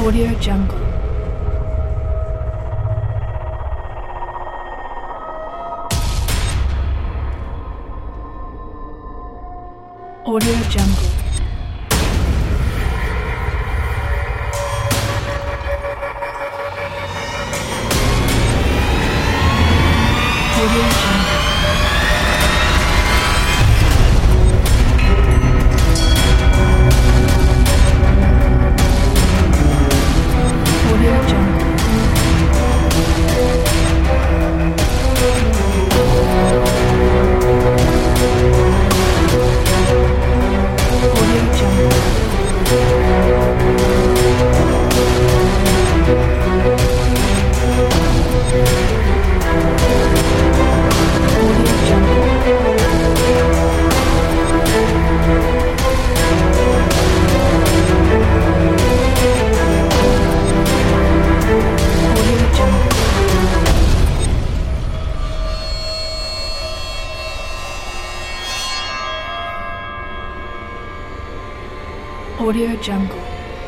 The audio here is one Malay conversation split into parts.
Audio Jungle. Audio Jungle. Audio Jungle. Audio Jungle. Audio Jungle. Audio Jungle. Audio Jungle. Audio Jungle.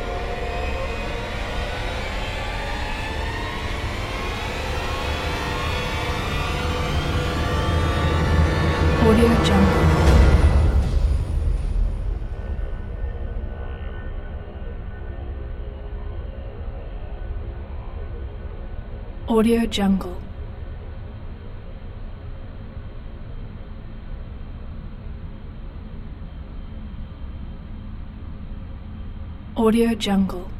Audio Jungle. Audio Jungle. Audio Jungle.